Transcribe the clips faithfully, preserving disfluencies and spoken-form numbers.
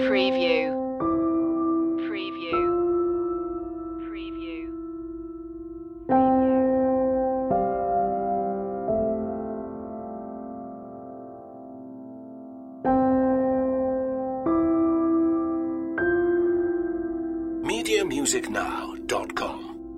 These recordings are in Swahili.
Preview. Preview. Preview. media music now dot com.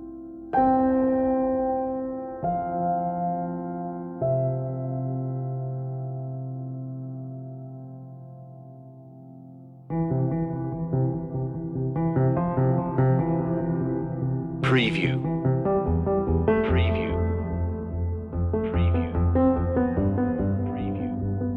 Preview. Preview. Preview. Preview.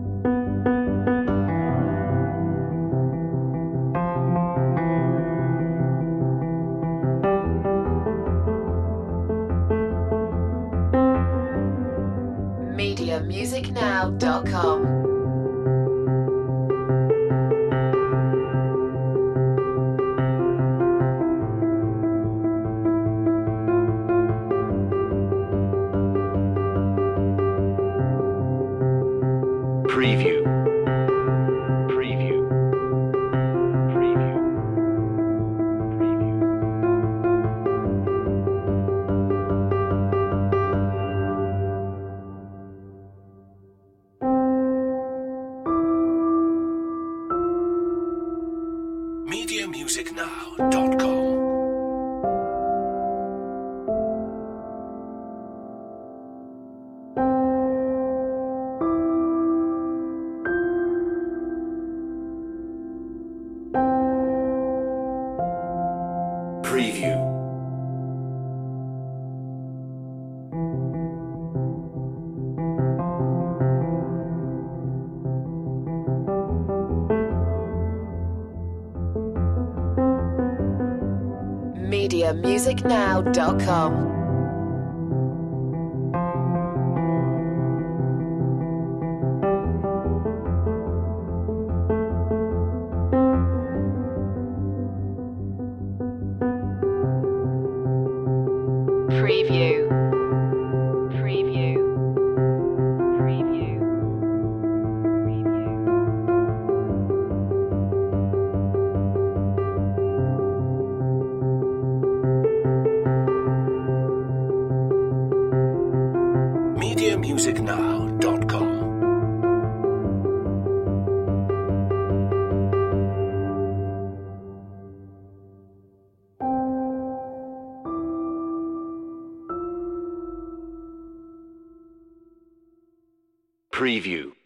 media music now dot com. Preview. Preview. Preview. Preview. media music now dot com. Preview. media music now dot com. Preview. Preview. Preview. Preview. media music now dot com. Preview.